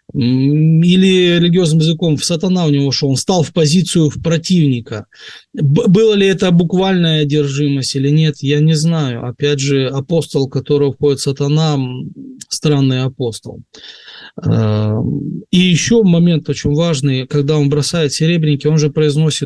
S3: Или религиозным языком, в сатана у него шел, он стал в позицию в противника. Б- было ли это буквальная одержимость или нет, я не знаю. Опять же, апостол, которого входит сатана, странный апостол. И еще момент очень важный, когда он бросает серебряники, он же произносит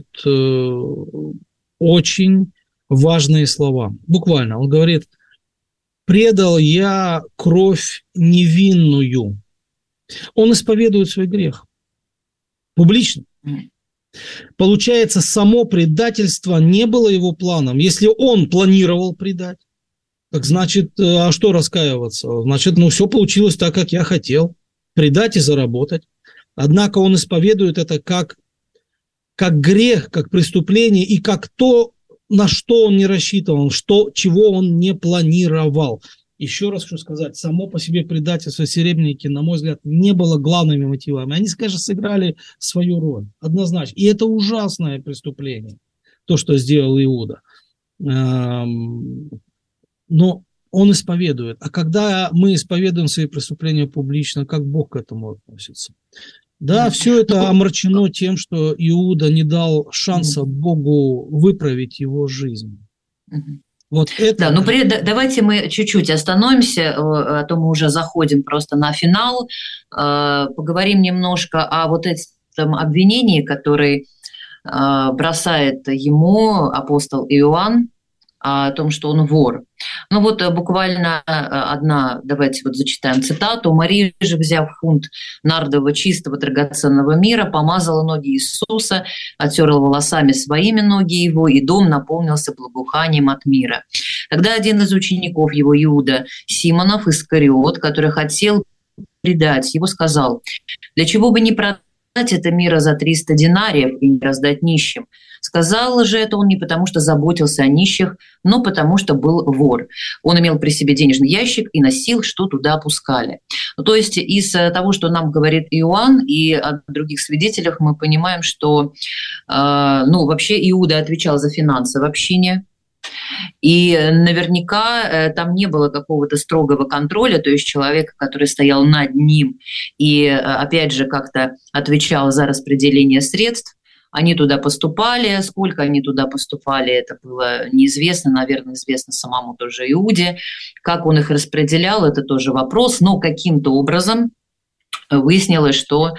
S3: очень важные слова. Буквально, он говорит, предал я кровь невинную. Он исповедует свой грех публично. Получается, само предательство не было его планом. Если он планировал предать, так значит, а что раскаиваться? Значит, ну все получилось так, как я хотел. Предать и заработать. Однако он исповедует это как, как грех, как преступление и как то, на что он не рассчитывал, что, чего он не планировал. Еще раз хочу сказать, само по себе предательство серебряники, на мой взгляд, не было главными мотивами. Они, конечно, сыграли свою роль, однозначно. И это ужасное преступление, то, что сделал Иуда. Но он исповедует. А когда мы исповедуем свои преступления публично, как Бог к этому относится? Да, все это омрачено тем, что Иуда не дал шанса Богу выправить его жизнь. Вот это...
S2: Да, ну при... давайте мы чуть-чуть остановимся, а то мы уже заходим просто на финал, поговорим немножко о вот этом обвинении, которое бросает ему апостол Иоанн, о том, что он вор. Ну вот буквально одна, давайте вот зачитаем цитату. «Мария же, взяв фунт нардового чистого драгоценного мира, помазала ноги Иисуса, оттерла волосами своими ноги его, и дом наполнился благоуханием от мира. Тогда один из учеников его, Иуда Симонов Искариот, который хотел предать его, сказал: для чего бы не продать это мира за триста динариев и не раздать нищим? Сказал же это он не потому, что заботился о нищих, но потому, что был вор. Он имел при себе денежный ящик и носил, что туда опускали». Ну, то есть из того, что нам говорит Иоанн и от других свидетелях, мы понимаем, что э, ну, вообще Иуда отвечал за финансы в общине. И наверняка э, там не было какого-то строгого контроля, то есть человека, который стоял над ним и, э, опять же, как-то отвечал за распределение средств. Они туда поступали, сколько они туда поступали, это было неизвестно, наверное, известно самому тоже Иуде. Как он их распределял, это тоже вопрос, но каким-то образом выяснилось, что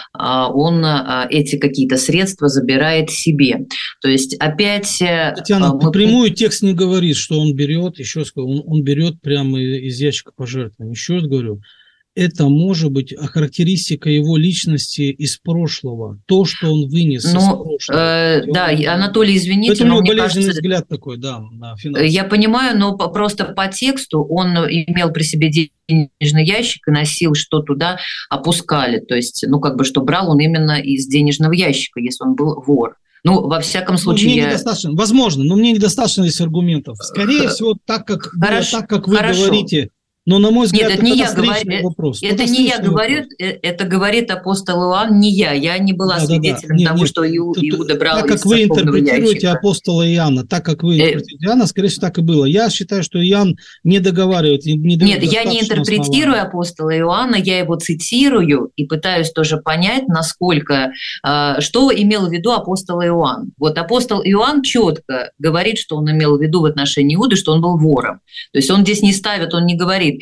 S2: он эти какие-то средства забирает себе. То есть опять...
S3: Татьяна, мы... напрямую текст не говорит, что он берет, еще раз говорю, он, он берет прямо из ящика пожертвований. Еще раз говорю, это может быть характеристика его личности из прошлого, то, что он вынес ну, из прошлого. Э,
S2: да, он... Анатолий, извините,
S3: это
S2: но
S3: мне болезненный
S2: кажется,
S3: взгляд такой, да, на финансы.
S2: Я понимаю, но просто по тексту он имел при себе денежный ящик и носил, что туда опускали, то есть, ну, как бы, что брал он именно из денежного ящика, если он был вор. Ну, во всяком случае...
S3: Ну, мне
S2: я...
S3: недостаточно, возможно, но мне недостаточно здесь аргументов. Скорее Х... всего, так как, Хорошо. Было, так, как вы Хорошо. говорите... Но, на мой взгляд,
S2: Нет, это, это не я говорю,
S3: вопрос.
S2: Это, это не я говорю, вопрос. Это говорит апостол Иоанн, не я. Я не была да, свидетелем да, да. Нет, того, нет, что Иу, тут, Иуда брал
S3: так,
S2: из
S3: как вы интерпретируете
S2: ящика.
S3: апостола Иоанна, так как вы интерпретируете Иоанна, скорее всего, так и было. Я считаю, что Иоанн не договаривает. Не
S2: нет, я не интерпретирую основания. Апостола Иоанна, я его цитирую и пытаюсь тоже понять, насколько, что имел в виду апостол Иоанн. Вот апостол Иоанн четко говорит, что он имел в виду в отношении Иуды, что он был вором. То есть он здесь не ставит, он не говорит,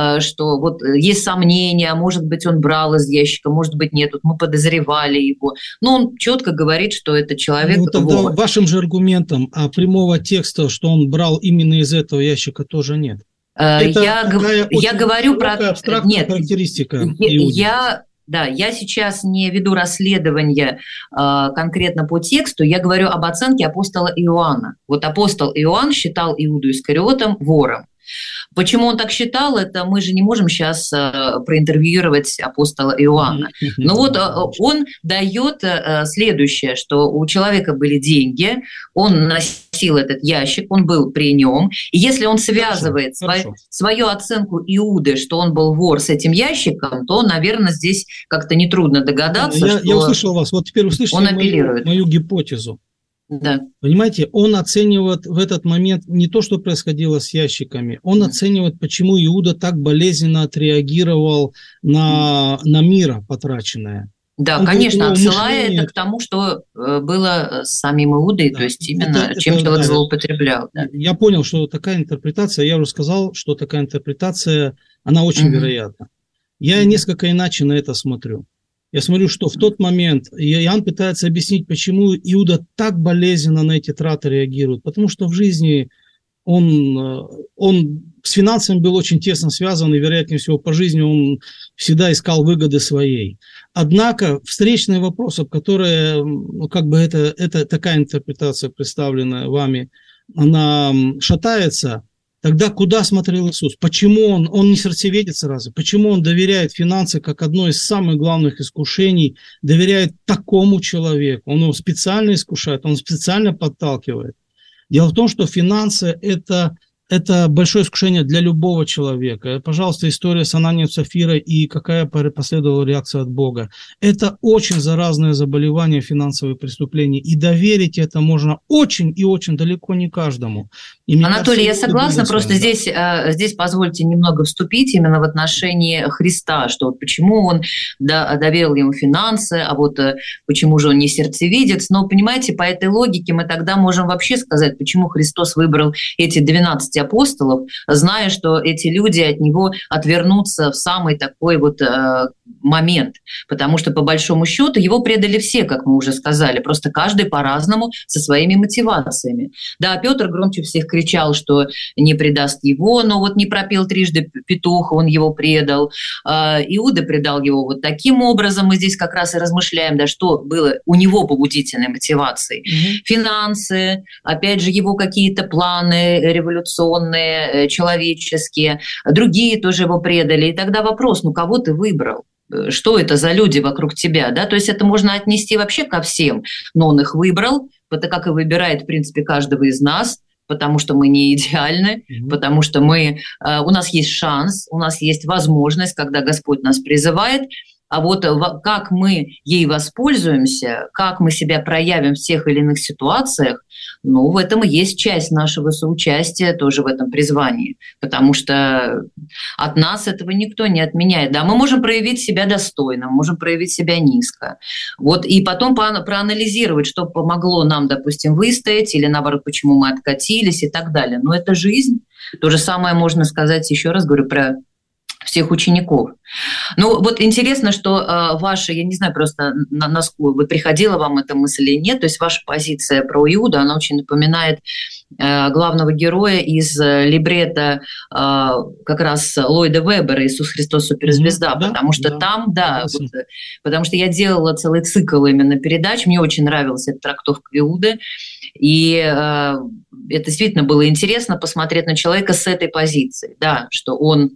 S2: что вот есть сомнения, может быть, он брал из ящика, может быть, нет, вот мы подозревали его. Но он четко говорит, что это человек
S3: ну, тогда
S2: вор.
S3: Вашим же аргументом, а прямого текста, что он брал именно из этого ящика, тоже нет.
S2: Это я, я говорю про...
S3: абстрактная характеристика.
S2: Я... Да, я сейчас не веду расследование э, конкретно по тексту, я говорю об оценке апостола Иоанна. Вот апостол Иоанн считал Иуду Искариотом вором. Почему он так считал, это мы же не можем сейчас э, проинтервьюировать апостола Иоанна. Но вот э, он дает э, следующее, что у человека были деньги, он носил этот ящик, он был при нем, и если он связывает хорошо, свой, хорошо. свою оценку Иуды, что он был вор с этим ящиком, то, наверное, здесь как-то нетрудно догадаться,
S3: я,
S2: что
S3: я услышал вас, вот теперь услышите
S2: он
S3: мою, мою гипотезу.
S2: Да.
S3: Понимаете, он оценивает в этот момент не то, что происходило с ящиками, он mm. оценивает, почему Иуда так болезненно отреагировал на, mm. на мир потраченное.
S2: Да, он конечно, говорит, отсылая мышление... это к тому, что было с самим Иудой, да. то есть именно это, чем-то это, вот да, злоупотреблял. Да.
S3: Я понял, что такая интерпретация, я уже сказал, что такая интерпретация, она очень mm-hmm. вероятна. Я mm-hmm. несколько иначе на это смотрю. Я смотрю, что в тот момент Иоанн пытается объяснить, почему Иуда так болезненно на эти траты реагирует. Потому что в жизни он, он с финансами был очень тесно связан, и, вероятнее всего, по жизни он всегда искал выгоды своей. Однако встречные вопросы, которые, ну, как бы это, это такая интерпретация, представленная вами, она шатается. Тогда куда смотрел Иисус? Почему он, он не сердцеведет сразу? Почему он доверяет финансы как одно из самых главных искушений, доверяет такому человеку? Он его специально искушает, он специально подталкивает. Дело в том, что финансы – это, это большое искушение для любого человека. Пожалуйста, история с Ананием и Сафирой и какая последовала реакция от Бога. Это очень заразное заболевание, финансовые преступления. И доверить это можно очень и очень далеко не каждому.
S2: Анатолий, я согласна, просто здесь, здесь позвольте немного вступить именно в отношении Христа, что вот почему он доверил ему финансы, а вот почему же он не сердцевидец. Но, понимаете, по этой логике мы тогда можем вообще сказать, почему Христос выбрал эти двенадцать апостолов, зная, что эти люди от него отвернутся в самый такой вот э, момент. Потому что, по большому счету, его предали все, как мы уже сказали, просто каждый по-разному со своими мотивациями. Да, Петр громче всех кричал, что не предаст его, но вот не пропел трижды петух, он его предал. Э, Иуда предал его вот таким образом. Мы здесь как раз и размышляем, да, что было у него побудительной мотивацией. Mm-hmm. Финансы, опять же, его какие-то планы революционные, человеческие, другие тоже его предали. И тогда вопрос, ну кого ты выбрал? Что это за люди вокруг тебя? Да? То есть это можно отнести вообще ко всем, но он их выбрал, это как и выбирает, в принципе, каждого из нас, потому что мы не идеальны, mm-hmm. потому что мы, у нас есть шанс, у нас есть возможность, когда Господь нас призывает, а вот как мы ей воспользуемся, как мы себя проявим в тех или иных ситуациях, ну, в этом и есть часть нашего соучастия тоже в этом призвании, потому что от нас этого никто не отменяет. Да, мы можем проявить себя достойно, мы можем проявить себя низко. Вот, и потом проанализировать, что помогло нам, допустим, выстоять, или наоборот, почему мы откатились и так далее. Но это жизнь. То же самое можно сказать, еще раз говорю, про всех учеников. Ну, вот интересно, что э, ваша, я не знаю просто, на, насколько вы приходила вам эта мысль или нет, то есть ваша позиция про Иуду, она очень напоминает э, главного героя из э, либретто э, как раз Ллойда Вебера «Иисус Христос суперзвезда», mm-hmm, потому да, что да, там, да, вот, потому что я делала целый цикл именно передач, мне очень нравилась эта трактовка Иуды, и э, это действительно было интересно посмотреть на человека с этой позиции, да, что он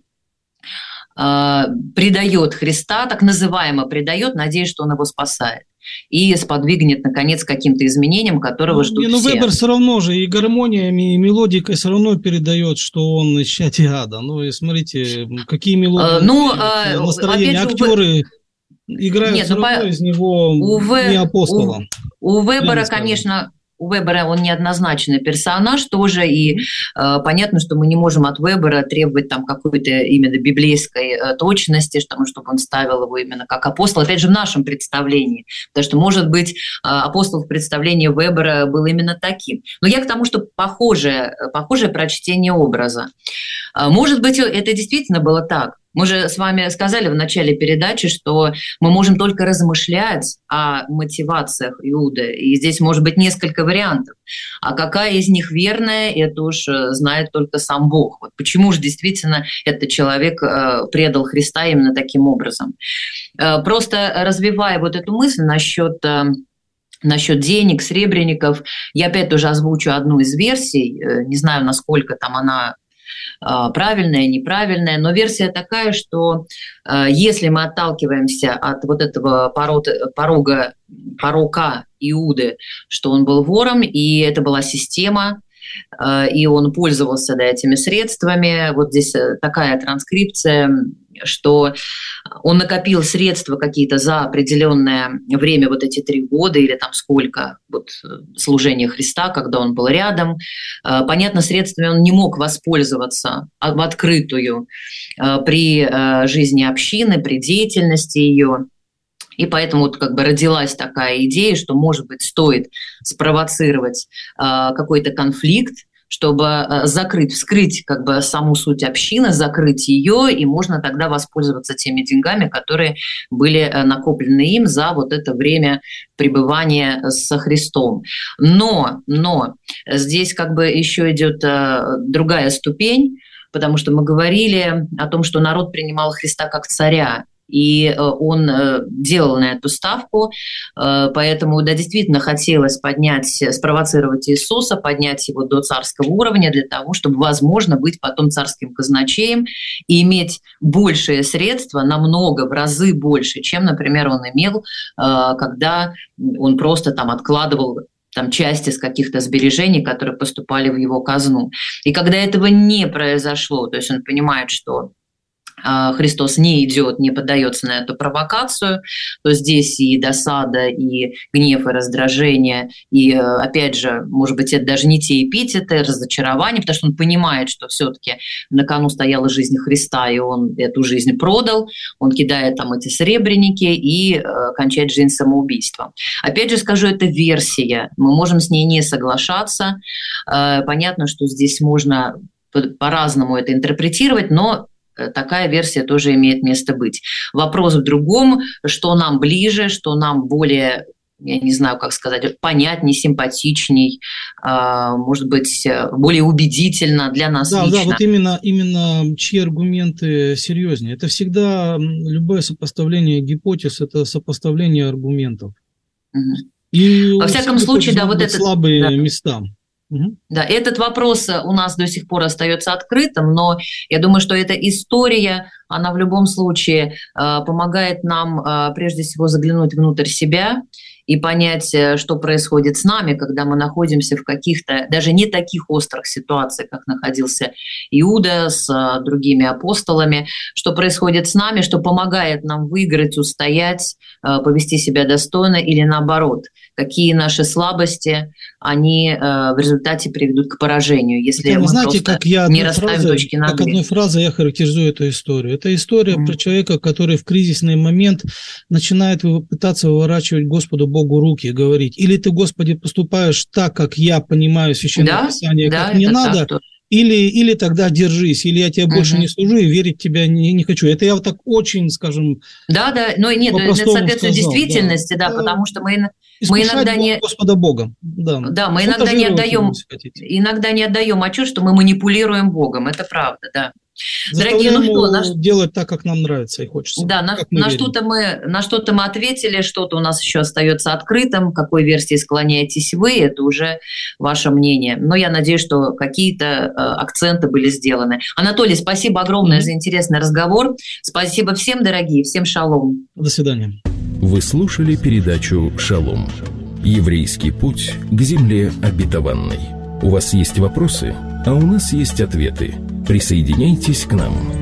S2: предает Христа, так называемо предает, надеясь, что он его спасает. И сподвигнет, наконец, к каким-то изменениям, которого ну, ждут
S3: ну,
S2: все.
S3: Вебер все равно же и гармониями, и мелодикой все равно передает, что он из чати ада. Ну, и смотрите, какие мелодии, а, ну, настроение, актеры играют Нет, все ну, равно по... из него у не апостола.
S2: У, у Вебера, конечно... У Вебера он неоднозначный персонаж тоже, и э, понятно, что мы не можем от Вебера требовать там какой-то именно библейской э, точности, чтобы, чтобы он ставил его именно как апостол, опять же, в нашем представлении, потому что, может быть, э, апостол в представлении Вебера был именно таким. Но я к тому, что похожее, похожее прочтение образа. Э, может быть, это действительно было так. Мы же с вами сказали в начале передачи, что мы можем только размышлять о мотивациях Иуды, и здесь может быть несколько вариантов. А какая из них верная, это уж знает только сам Бог. Вот почему же действительно этот человек предал Христа именно таким образом. Просто развивая вот эту мысль насчет... Насчет денег, сребреников, я опять тоже озвучу одну из версий, не знаю, насколько там она правильная, неправильная, но версия такая, что если мы отталкиваемся от вот этого порога, порока Иуды, что он был вором, и это была система, и он пользовался да, этими средствами, вот здесь такая транскрипция, что он накопил средства какие-то за определенное время, вот эти три года или там сколько вот, служения Христа, когда он был рядом. Понятно, средствами он не мог воспользоваться в открытую при жизни общины, при деятельности ее. И поэтому вот как бы родилась такая идея, что, может быть, стоит спровоцировать какой-то конфликт, чтобы закрыть, вскрыть как бы саму суть общины, закрыть ее, и можно тогда воспользоваться теми деньгами, которые были накоплены им за вот это время пребывания со Христом. Но, но здесь как бы еще идет другая ступень, потому что мы говорили о том, что народ принимал Христа как царя, и он делал на эту ставку, поэтому, да, действительно хотелось поднять, спровоцировать Иисуса, поднять его до царского уровня для того, чтобы, возможно, быть потом царским казначеем и иметь большие средства, намного, в разы больше, чем, например, он имел, когда он просто там откладывал там, часть из каких-то сбережений, которые поступали в его казну. И когда этого не произошло, то есть он понимает, что Христос не идет, не поддается на эту провокацию, то здесь и досада, и гнев, и раздражение, и, опять же, может быть, это даже не те эпитеты, разочарование, потому что он понимает, что все-таки на кону стояла жизнь Христа, и он эту жизнь продал, он кидает там эти сребреники и кончает жизнь самоубийством. Опять же скажу, это версия, мы можем с ней не соглашаться, понятно, что здесь можно по-разному это интерпретировать, но такая версия тоже имеет место быть. Вопрос в другом, что нам ближе, что нам более, я не знаю, как сказать, понятней, симпатичней, может быть, более убедительно для нас
S3: да,
S2: лично.
S3: Да, вот именно, именно чьи аргументы серьезнее. Это всегда любое сопоставление гипотез, это сопоставление аргументов.
S2: Угу. И во всяком случае, да, вот это
S3: слабые да. места.
S2: Да, этот вопрос у нас до сих пор остается открытым, но я думаю, что эта история, она в любом случае помогает нам прежде всего заглянуть внутрь себя и понять, что происходит с нами, когда мы находимся в каких-то, даже не таких острых ситуациях, как находился Иуда с другими апостолами, что происходит с нами, что помогает нам выиграть, устоять, повести себя достойно или наоборот, какие наши слабости, они в результате приведут к поражению, если
S3: это,
S2: мы
S3: знаете,
S2: просто
S3: как я
S2: не расставим
S3: фразой,
S2: точки над
S3: как одной фразой я характеризую эту историю. Это история mm-hmm. про человека, который в кризисный момент начинает пытаться выворачивать Господу Богу руки и говорить, или ты, Господи, поступаешь так, как я понимаю Священное да? Писание,
S2: да,
S3: как мне надо,
S2: так,
S3: или, или тогда держись, или я тебе uh-huh. больше не служу и верить в тебя не, не хочу. Это я вот так очень, скажем,
S2: да, да, но нет, это соответствует действительности, да, да, потому что мы, мы иногда не
S3: Господа Бога, да,
S2: да, мы иногда не отдаем, иногда не отдаем отчет, что мы манипулируем Богом, это правда, да.
S3: Дорогие, ну что, на... делать так, как нам нравится и хочется.
S2: Да, на, на что-то мы, на что-то мы ответили, что-то у нас еще остается открытым. К какой версии склоняетесь вы, это уже ваше мнение. Но я надеюсь, что какие-то э, акценты были сделаны. Анатолий, спасибо огромное mm-hmm. за интересный разговор. Спасибо всем, дорогие, всем шалом.
S3: До свидания.
S1: Вы слушали передачу «Шалом». Еврейский путь к земле обетованной. У вас есть вопросы, а у нас есть ответы. Присоединяйтесь к нам.